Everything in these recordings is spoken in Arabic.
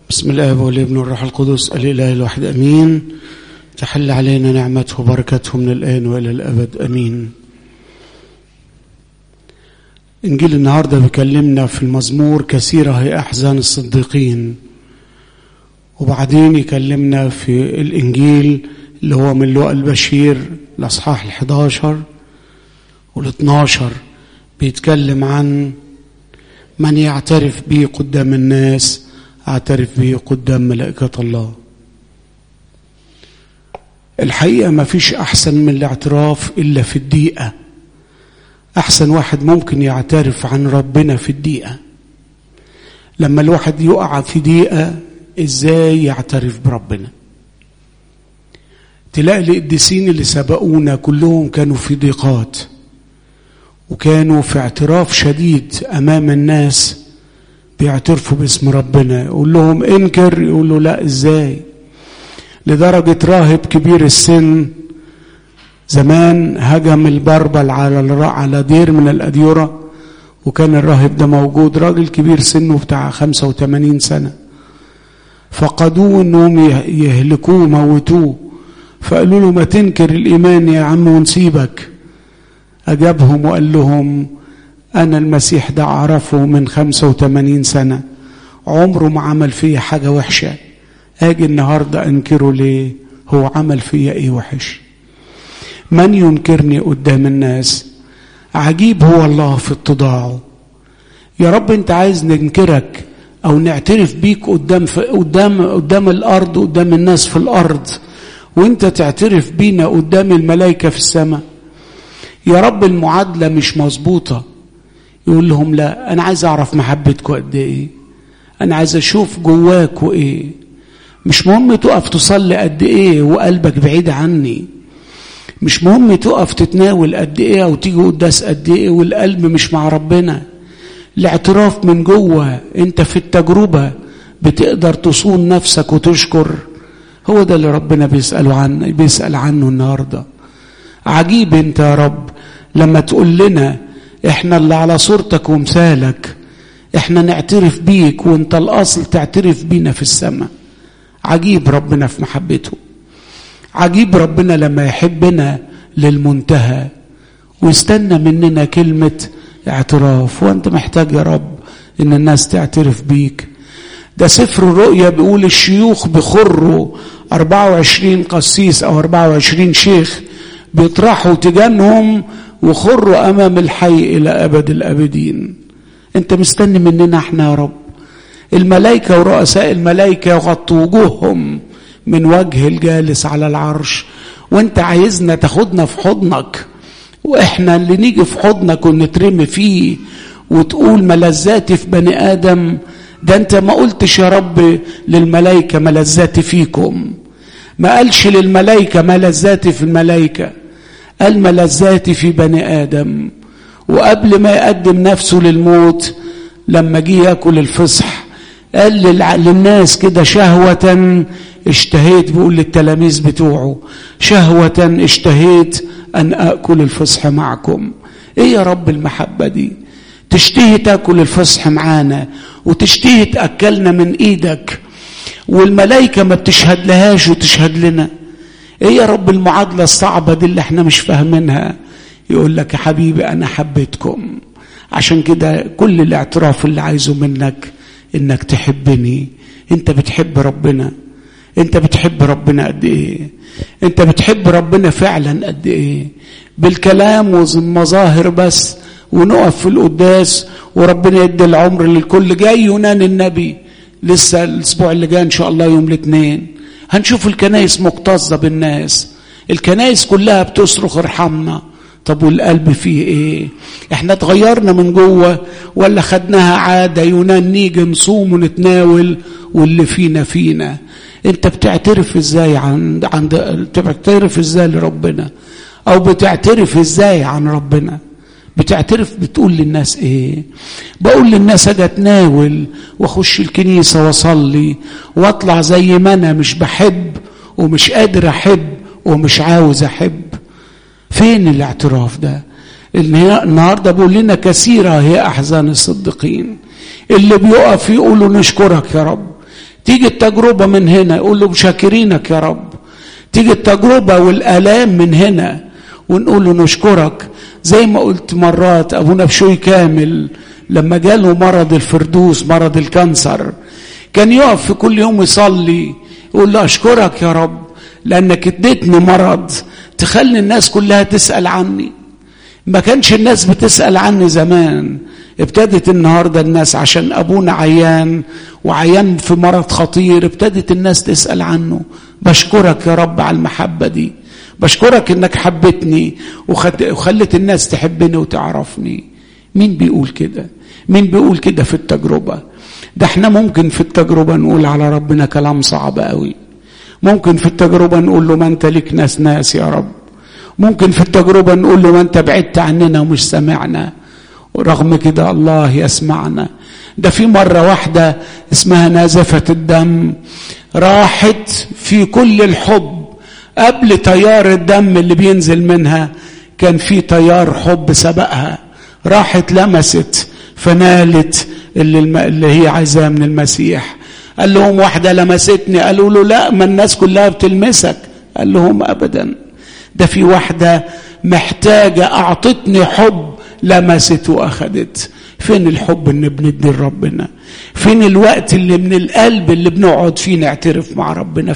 بسم الله والابن والروح القدس الإله الواحد أمين. تحل علينا نعمته وبركته من الآن وإلى الأبد أمين. إنجيل النهاردة بيكلمنا في المزمور كثيرة هي أحزان الصديقين، وبعدين يكلمنا في الإنجيل اللي هو من لوقا البشير الأصحاح 11 وال12 بيتكلم عن من يعترف به قدام الناس اعترف به قدام ملائكة الله. الحقيقة ما فيش أحسن من الاعتراف إلا في الدقيقة. أحسن واحد ممكن يعترف عن ربنا في الدقيقة. لما الواحد يقع في دقيقة إزاي يعترف بربنا؟ تلاقي القديسين اللي سبقونا كلهم كانوا في ضيقات وكانوا في اعتراف شديد أمام الناس، بيعترفوا باسم ربنا. يقول لهم انكر، يقول له لا ازاي؟ لدرجة راهب كبير السن زمان هجم البربل على دير من الأديرة، وكان الراهب ده موجود، راجل كبير سنه بتاع 85 سنة، فقدوه انهم يهلكوه موتوه، فقالوا له ما تنكر الإيمان يا عم ونسيبك. أجابهم وقال لهم أنا المسيح ده أعرفه من 85 سنة، عمره ما عمل فيا حاجة وحشة، أجي النهاردة أنكره ليه؟ هو عمل فيا إيه وحش؟ من ينكرني قدام الناس؟ عجيب هو الله في اتضاعه. يا رب أنت عايز ننكرك أو نعترف بيك قدام الأرض، قدام الناس في الأرض، وأنت تعترف بينا قدام الملائكة في السماء. يا رب المعادلة مش مظبوطة. يقول لهم لا، أنا عايز أعرف محبتكم قد إيه، أنا عايز أشوف جواكوا إيه. مش مهم تقف تصلي قد إيه وقلبك بعيد عني، مش مهم تقف تتناول قد إيه أو تيجي قداس قد إيه والقلب مش مع ربنا. الاعتراف من جوه، أنت في التجربة بتقدر تصون نفسك وتشكر. هو ده اللي ربنا بيسأل عنه النهاردة. عجيب أنت يا رب لما تقول لنا احنا اللي على صورتك ومثالك، احنا نعترف بيك وانت الاصل تعترف بينا في السماء. عجيب ربنا في محبته، عجيب ربنا لما يحبنا للمنتهى ويستنى مننا كلمة اعتراف. وانت محتاج يا رب ان الناس تعترف بيك. ده سفر الرؤيا بيقول الشيوخ بيخروا 24 قسيس او 24 شيخ بيطرحوا تجانهم وخروا أمام الحي إلى أبد الأبدين. أنت مستني مننا احنا يا رب. الملائكة ورؤساء الملائكة يغطوا وجوههم من وجه الجالس على العرش، وانت عايزنا تاخدنا في حضنك، واحنا اللي نيجي في حضنك ونترمي فيه وتقول ملذاتي في بني آدم. ده انت ما قلتش يا رب للملائكة ملذاتي فيكم، ما قالش للملائكة ملذاتي في الملائكة، قال ملذاتي في بني آدم. وقبل ما يقدم نفسه للموت لما جه يأكل الفصح قال للناس كده شهوة اشتهيت، بيقول للتلاميذ بتوعه شهوة اشتهيت أن أكل الفصح معكم. ايه يا رب المحبة دي؟ تشتهي تأكل الفصح معانا وتشتهي تأكلنا من ايدك، والملائكة ما بتشهد لهاش وتشهد لنا. ايه يا رب المعادلة الصعبة دي اللي احنا مش فاهمينها؟ يقول لك يا حبيبي انا حبيتكم، عشان كده كل الاعتراف اللي عايزه منك انك تحبني. انت بتحب ربنا؟ انت بتحب ربنا قد ايه؟ انت بتحب ربنا فعلا قد ايه؟ بالكلام والمظاهر بس، ونقف في القداس وربنا يدي العمر للكل. جاي يونان النبي لسه الاسبوع اللي جاي ان شاء الله يوم الاثنين هنشوف الكنائس مكتظة بالناس، الكنائس كلها بتصرخ ارحمنا. طب والقلب فيه ايه؟ احنا اتغيرنا من جوه ولا خدناها عادة يونان نيجي نصوم ونتناول واللي فينا؟ انت بتعترف ازاي بتعترف ازاي لربنا؟ او بتعترف ازاي عن ربنا؟ بتعترف بتقول للناس ايه؟ بقول للناس اجي اتناول واخش الكنيسة واصلي واطلع زي ما انا مش بحب ومش قادر احب ومش عاوز احب. فين الاعتراف ده؟ النهاردة بقول لنا كثيرة هي احزان الصديقين، اللي بيقف يقولوا نشكرك يا رب، تيجي التجربة من هنا يقول له بشاكرينك يا رب. تيجي التجربة والآلام من هنا ونقول له نشكرك. زي ما قلت مرات ابونا بشوي كامل لما جاله مرض الفردوس، مرض الكانسر، كان يقف في كل يوم يصلي يقول له اشكرك يا رب لانك اديتني مرض تخلي الناس كلها تسأل عني. ما كانش الناس بتسأل عني زمان، ابتدت النهاردة الناس عشان ابونا عيان وعيان في مرض خطير ابتدت الناس تسأل عنه. بشكرك يا رب على المحبة دي، بشكرك انك حبتني وخلت الناس تحبني وتعرفني. مين بيقول كده؟ مين بيقول كده في التجربة؟ ده احنا ممكن في التجربة نقول على ربنا كلام صعب قوي. ممكن في التجربة نقول له ما انت ليك ناس يا رب. ممكن في التجربة نقول له ما انت بعدت عننا ومش سمعنا، ورغم كده الله يسمعنا. ده في مرة واحدة اسمها نازفة الدم راحت في كل الحب، قبل تيار الدم اللي بينزل منها كان في تيار حب سبقها، راحت لمست فنالت اللي هي عايزاه من المسيح. قال لهم واحدة لمستني، قالوا له لا ما الناس كلها بتلمسك. قال لهم أبدا، ده في واحدة محتاجة أعطتني حب لمست وأخدت. فين الحب اللي بندي لربنا؟ فين الوقت اللي من القلب اللي بنقعد فيه نعترف مع ربنا؟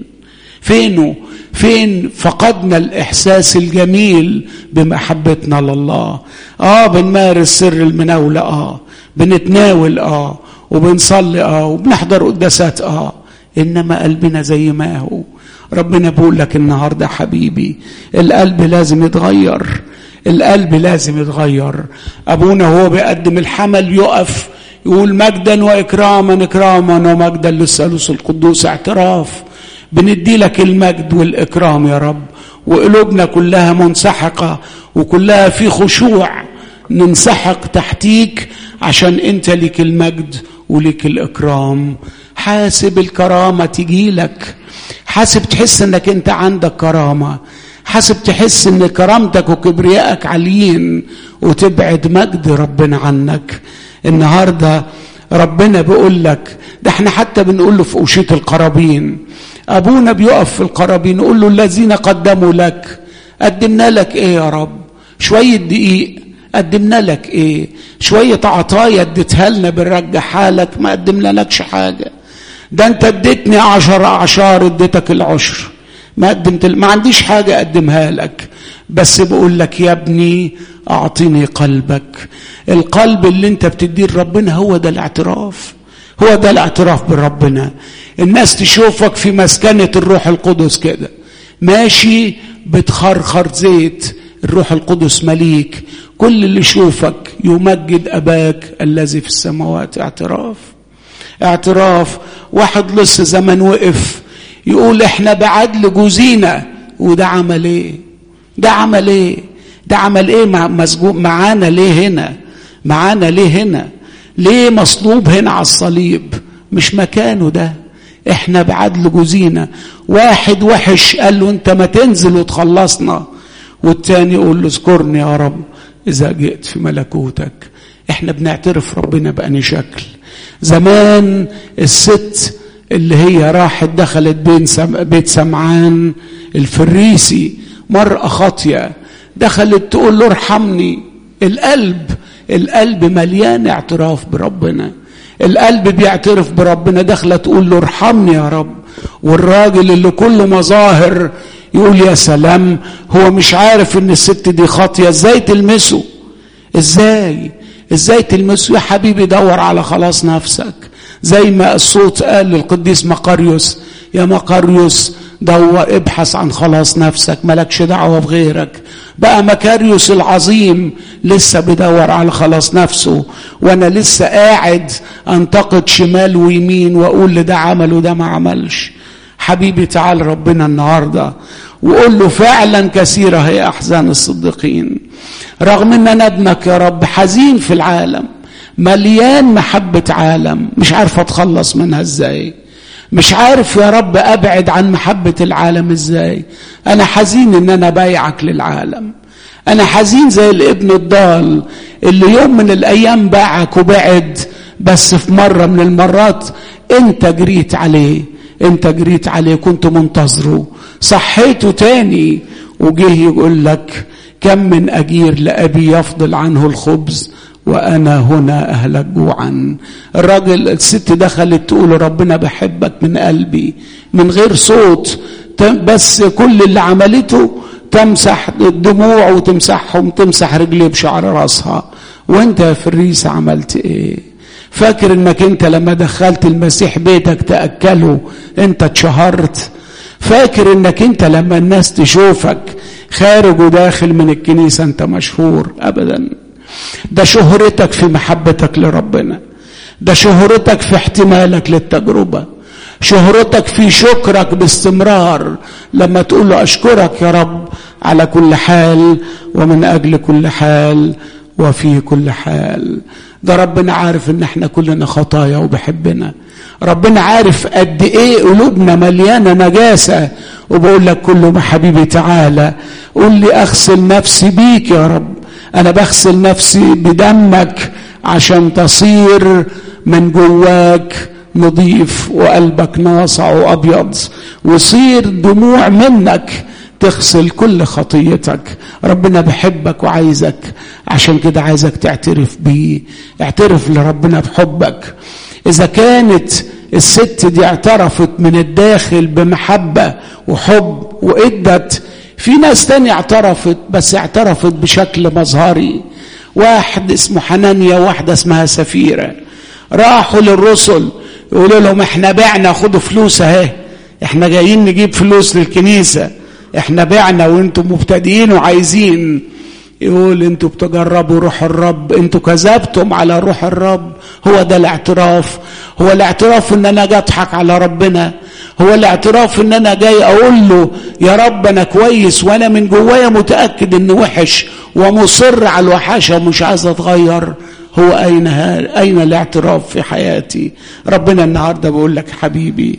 فين فقدنا الإحساس الجميل بمحبتنا لله. بنمارس سر المناولة، بنتناول وبنصلي وبنحضر قداسات إنما قلبنا زي ما هو. ربنا بيقول لك النهاردة حبيبي القلب لازم يتغير، القلب لازم يتغير. أبونا هو بيقدم الحمل يقف يقول مجدا وإكراما إكراما ومجدا للثالوث القدوس. اعتراف، بندي لك المجد والإكرام يا رب، وقلوبنا كلها منسحقة وكلها في خشوع، ننسحق تحتيك عشان انت لك المجد ولك الإكرام. حاسب الكرامة تجيلك، حاسب تحس انك انت عندك كرامة، حاسب تحس ان كرامتك وكبريائك عاليين وتبعد مجد ربنا عنك. النهاردة ربنا بيقول لك، ده احنا حتى بنقول له في أوشية القرابين، أبونا بيقف في القرابين يقول له الذين قدموا لك. قدمنا لك ايه يا رب؟ شوية دقيق؟ قدمنا لك ايه؟ شوية عطايا اديتها لنا بنرجع حالك؟ ما قدمنا لكش حاجة. ده انت اديتني 10 أعشار اديتك العشر، ما عنديش حاجة اقدمها لك. بس بقول لك يا ابني اعطيني قلبك. القلب اللي انت بتديه لربنا هو ده الاعتراف، هو ده الاعتراف بربنا. الناس تشوفك في مسكنة الروح القدس كده ماشي بتخرخر زيت الروح القدس مليك، كل اللي يشوفك يمجد أباك الذي في السماوات. اعتراف. واحد لسه زمن وقف يقول احنا بعدل جوزينا، وده عمل ايه؟ ده عمل ايه معانا؟ ليه هنا؟ ليه مصلوب هنا على الصليب؟ مش مكانه ده. احنا بعدل جوزينا. واحد وحش قال له انت ما تنزل وتخلصنا، والتاني يقول له اذكرني يا رب اذا جئت في ملكوتك. احنا بنعترف ربنا بأني شكل. زمان الست اللي هي راحت دخلت بيت سمعان الفريسي، مرأة خاطية، دخلت تقول له ارحمني. القلب مليان اعتراف بربنا، القلب بيعترف بربنا. دخلت تقول له ارحمني يا رب. والراجل اللي كله مظاهر يقول يا سلام، هو مش عارف ان الست دي خاطية، ازاي تلمسه؟ ازاي تلمسه؟ يا حبيبي دور على خلاص نفسك، زي ما الصوت قال للقديس مقاريوس، يا مقاريوس دور ابحث عن خلاص نفسك، ملكش دعوة بغيرك. بقى مقاريوس العظيم لسه بدور على خلاص نفسه، وانا لسه قاعد انتقد شمال ويمين واقول لده عمل وده ما عملش. حبيبي تعال ربنا النهاردة وقول له فعلا كثيرة هي أحزان الصديقين. رغم ان انا ابنك يا رب حزين في العالم، مليان محبة عالم، مش عارف اتخلص منها ازاي، مش عارف يا رب ابعد عن محبة العالم ازاي. انا حزين ان انا بايعك للعالم، انا حزين زي الابن الضال اللي يوم من الايام باعك وبعد، بس في مرة من المرات انت جريت عليه، كنت منتظره، صحيته تاني وجه يقول لك كم من أجير لأبي يفضل عنه الخبز وأنا هنا أهلك جوعا. الست دخلت تقول ربنا بحبك من قلبي من غير صوت، بس كل اللي عملته تمسح الدموع وتمسحهم، تمسح رجلي بشعر راسها. وانت يا فريسة عملت ايه؟ فاكر انك انت لما دخلت المسيح بيتك تأكله انت اتشهرت؟ فاكر انك انت لما الناس تشوفك خارج وداخل من الكنيسة انت مشهور؟ ابدا. ده شهرتك في محبتك لربنا، ده شهرتك في احتمالك للتجربة، شهرتك في شكرك باستمرار لما تقول له اشكرك يا رب على كل حال ومن اجل كل حال وفي كل حال. ده ربنا عارف ان احنا كلنا خطايا وبحبنا، ربنا عارف قد ايه قلوبنا مليانة نجاسة، وبقول لك كل ما حبيبي تعالى قول لي اغسل نفسي بيك يا رب، انا بغسل نفسي بدمك عشان تصير من جواك نظيف وقلبك ناصع وابيض، وصير دموع منك تغسل كل خطيتك. ربنا بحبك وعايزك، عشان كده عايزك تعترف بيه، اعترف لربنا بحبك. اذا كانت الست دي اعترفت من الداخل بمحبة وحب وادت، في ناس تاني اعترفت بس اعترفت بشكل مظهري. واحد اسمه حنانيا وواحدة اسمها سفيرة راحوا للرسل يقولوا لهم احنا بعنا، خدوا فلوس اهي، احنا جايين نجيب فلوس للكنيسة، احنا بعنا وانتم مبتدئين وعايزين. يقول انتوا بتجربوا روح الرب، انتوا كذبتم على روح الرب. هو ده الاعتراف، هو الاعتراف ان انا جاي اضحك على ربنا، هو الاعتراف ان انا جاي اقول له يا رب انا كويس وانا من جوايا متأكد اني وحش ومصر على الوحشة ومش عايز اتغير. هو اين الاعتراف في حياتي؟ ربنا النهارده بيقول لك حبيبي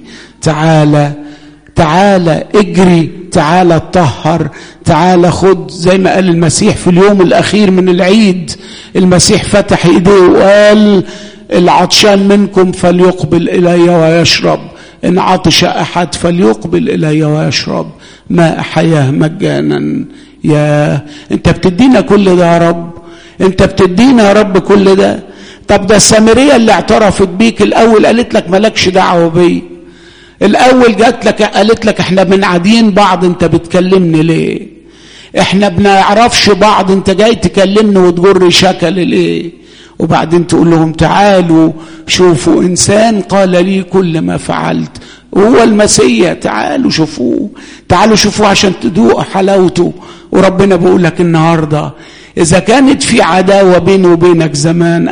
تعالى اجري، تعالى اتطهر، تعالى خد. زي ما قال المسيح في اليوم الاخير من العيد، المسيح فتح ايديه وقال العطشان منكم فليقبل الي ويشرب، ان عطش احد فليقبل الي ويشرب ماء حياه مجانا. يا انت بتدينا كل ده يا رب، انت بتدينا يا رب كل ده. طب ده السامريه اللي اعترفت بيك الاول قالت لك مالكش دعوه بي، الاول جات لك قالت لك احنا بنعادين بعض، انت بتكلمني ليه؟ احنا بنعرفش بعض، انت جاي تكلمني وتجر شكل ليه؟ وبعدين تقول لهم تعالوا شوفوا انسان قال لي كل ما فعلت، هو المسيح، تعالوا شوفوه، تعالوا شوفوه عشان تدوقوا حلاوته. وربنا بيقول لك النهارده اذا كانت في عداوه بيني وبينك زمان،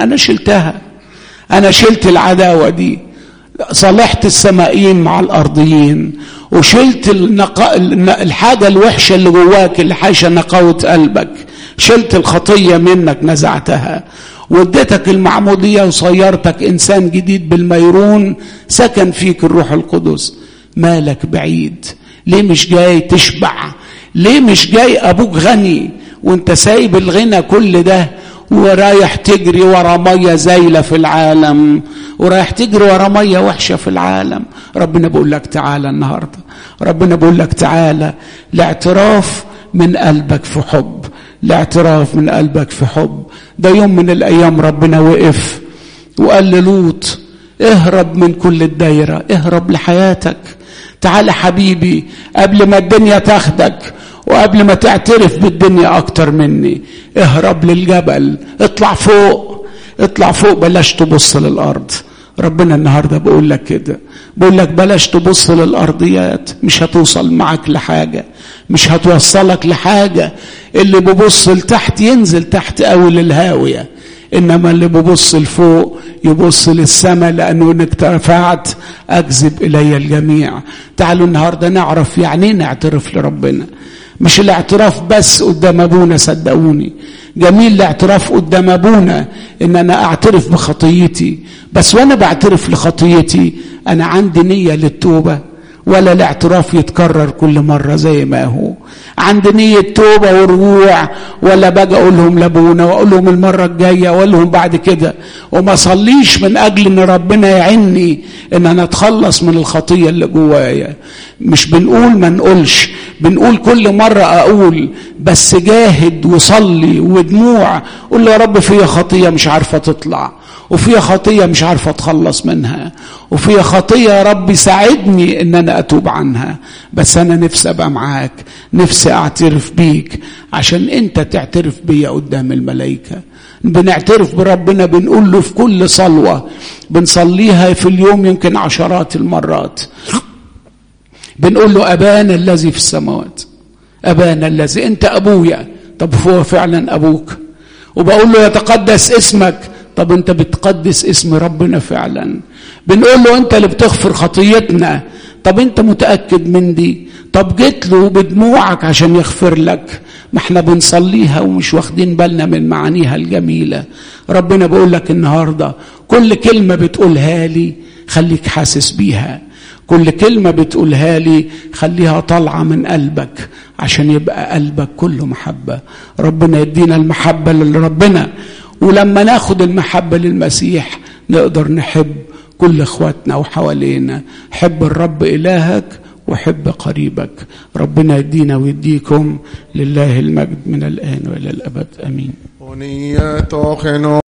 انا شلت العداوه دي، صالحت السمائيين مع الارضيين، وشلت الحاجه الوحشه اللي جواك اللي حاشه نقاوه قلبك، شلت الخطيه منك نزعتها، واديتك المعموديه وصيرتك انسان جديد بالميرون، سكن فيك الروح القدس. مالك بعيد؟ ليه مش جاي تشبع؟ ليه مش جاي ابوك غني وانت سايب الغنى كل ده ورايح تجري ورا ميه زايله في العالم، ورايح تجري ورا ميه وحشه في العالم؟ ربنا بيقول لك تعالى النهارده، ربنا بيقول لك تعالى لاعتراف من قلبك في حب، لاعتراف من قلبك في حب. ده يوم من الايام ربنا وقف وقال للوط اهرب من كل الدايره، اهرب لحياتك. تعالى حبيبي قبل ما الدنيا تاخدك وقبل ما تعترف بالدنيا اكتر مني، اهرب للجبل، اطلع فوق، اطلع فوق، بلاش تبص للارض. ربنا النهارده بقول لك كده، بقول لك بلاش تبص للارضيات، مش هتوصل معك لحاجه، مش هتوصلك لحاجه. اللي ببص لتحت ينزل تحت قوي للهاويه، انما اللي ببص لفوق يبص للسماء، لانه انك ارتفعت اجذب الي الجميع. تعالوا النهارده نعرف يعني نعترف لربنا، مش الاعتراف بس قدام ابونا، صدقوني جميل الاعتراف قدام ابونا ان انا اعترف بخطيتي، بس وانا بعترف لخطيتي انا عندي نية للتوبة ولا الاعتراف يتكرر كل مرة زي ما هو عند نية توبة ورجوع، ولا باجي اقول لهم لابونا واقول لهم المرة الجاية واقول لهم بعد كده، وما صليش من اجل ان ربنا يعني ان انا اتخلص من الخطية اللي جوايا. مش بنقول ما نقولش، بنقول كل مرة اقول، بس جاهد وصلي ودموع، قول له يا رب فيها خطية مش عارفة تطلع، وفيها خطية مش عارفة اتخلص منها، وفيها خطية يا رب ساعدني ان انا اتوب عنها، بس انا نفسي ابقى معاك، نفسي اعترف بيك عشان انت تعترف بيا قدام الملائكة. بنعترف بربنا، بنقول له في كل صلوة بنصليها في اليوم يمكن عشرات المرات، بنقول له ابانا الذي في السماوات، ابانا الذي، انت ابويا. طب هو فعلا ابوك؟ وبقول له يتقدس اسمك. طب انت بتقدس اسم ربنا فعلا؟ بنقول له انت اللي بتغفر خطيتنا. طب انت متأكد من دي؟ طب جيت له بدموعك عشان يغفر لك؟ ما احنا بنصليها ومش واخدين بالنا من معانيها الجميلة. ربنا بيقول لك النهاردة كل كلمة بتقولها لي خليك حاسس بيها، كل كلمة بتقولها لي خليها طالعة من قلبك عشان يبقى قلبك كله محبة. ربنا يدينا المحبة لربنا، ولما ناخد المحبة للمسيح نقدر نحب كل اخواتنا وحوالينا. حب الرب إلهك وحب قريبك. ربنا يدينا ويديكم، لله المجد من الآن وإلى الأبد، آمين.